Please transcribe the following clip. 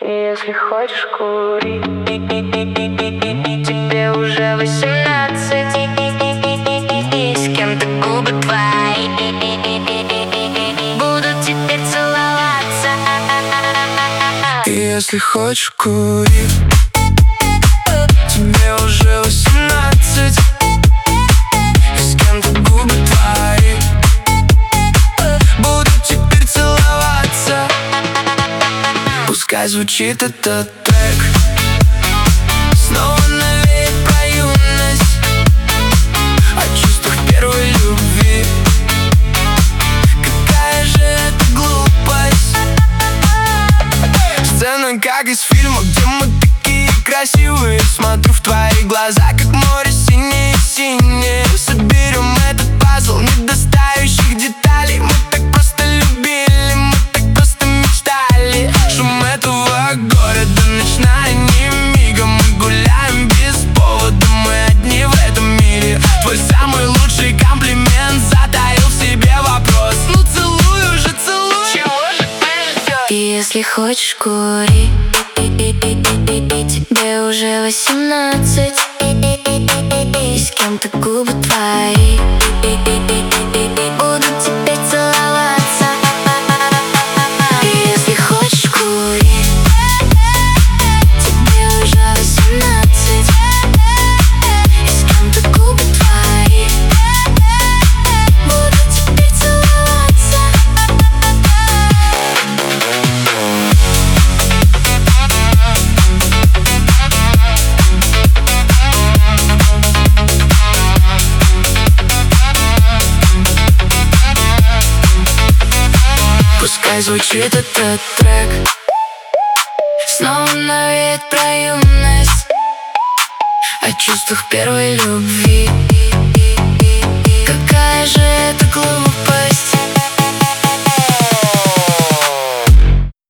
Если хочешь курить, тебе уже 18, и с кем-то губы твои будут теперь целоваться. Если хочешь курить, тебе уже 18, и с кем-то губы твои будут теперь целоваться. Пускай звучит этот трек, снова навеет про юность, о чувствах первой любви. Какая же это глупость, сцена как из фильма, где мы такие красивые. Смотрю в твои глаза, как море синее-синее. Соберем этот пазл недостающих деталей. Мы так просто любили, мы так просто мечтали. Шум этого города, ночная не мигом. Мы гуляем без повода, мы одни в этом мире. Твой самый лучший комплимент затаил в себе вопрос. Ну целуй уже, целуй. Чего же ты ждешь? Если хочешь курить, тебе уже 18, и с кем-то губы твои будут теперь целоваться. Если хочешь курить, тебе уже 18, и с кем-то губы твои будут теперь целоваться. Пускай звучит этот трек, Снова навеет про юность, о чувствах первой любви.